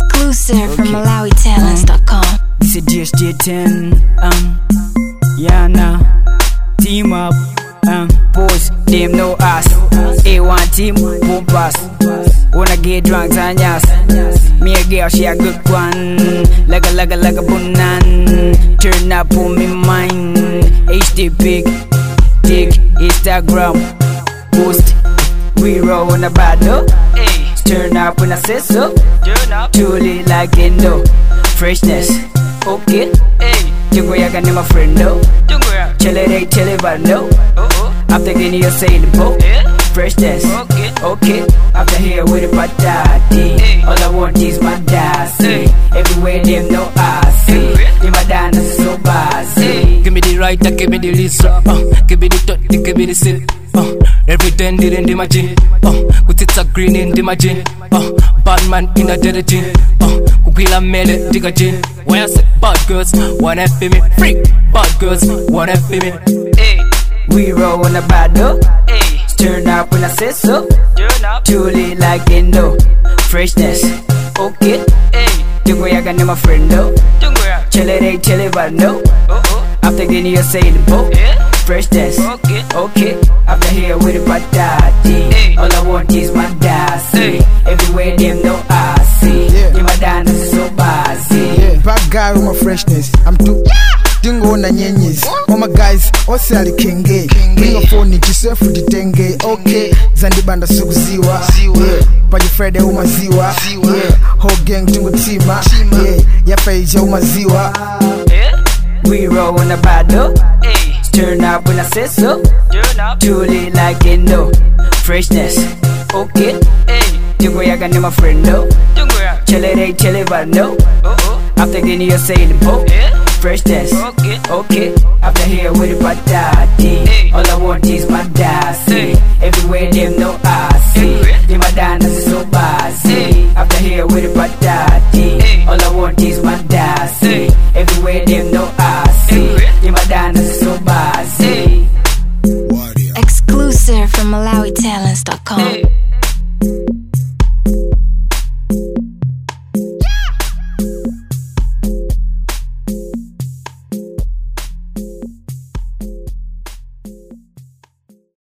Exclusive from MalawiTalents.com. This is DSJ10. Yeah, now team up. Pose, them know us. A1 team, boom pass. Wanna get drunk, Tanyas. Me a girl, she a good one. Like a bunan. Turn up on me mind. HD big, dig Instagram post. We roll on the battle. Turn up when I say so. Truly like Indo. Freshness, okay. Jungo yaga ni my friend though. Chele bando. After getting your sailing boat. Freshness, okay. After here with the patati. All I want is my dassy. Everywhere them know I see. In my dance is so bossy. Give me the right, give me the lisa. Give me the tot, give me the sit. Everything didn't imagine. With it's a green in the margin. Bad man in a dead gin. Kupila mele digga gin. When I say bad girls, wanna feel me. Freak, bad girls, wanna feel me. We roll on the battle. Turn up when I say so. Truly like Indo. Freshness, okay. Jungo yaga ni my friend though. Chele bando. After getting your sailing boat. Freshness, okay. After here with the patati. All I want is my dassy. Everywhere them know I see. In my dance is so bossy. Bad guy with my freshness. I'm too Dingo na nyenyes. All my guys, ose ali kenge. Bring a phone, jisefu ditenge. Okay, Zandibanda sukuziwa. Paji Friday umaziwa. Whole gang tungo tima. Yapa ija umaziwa. We roll on the battle. Turn up when I say so. Truly like Indo. Freshness, okay. Jungo yaga ni my friend though. Chele bando. After getting your sailing boat. Freshness, okay. After here with the patati. All I want is my dad.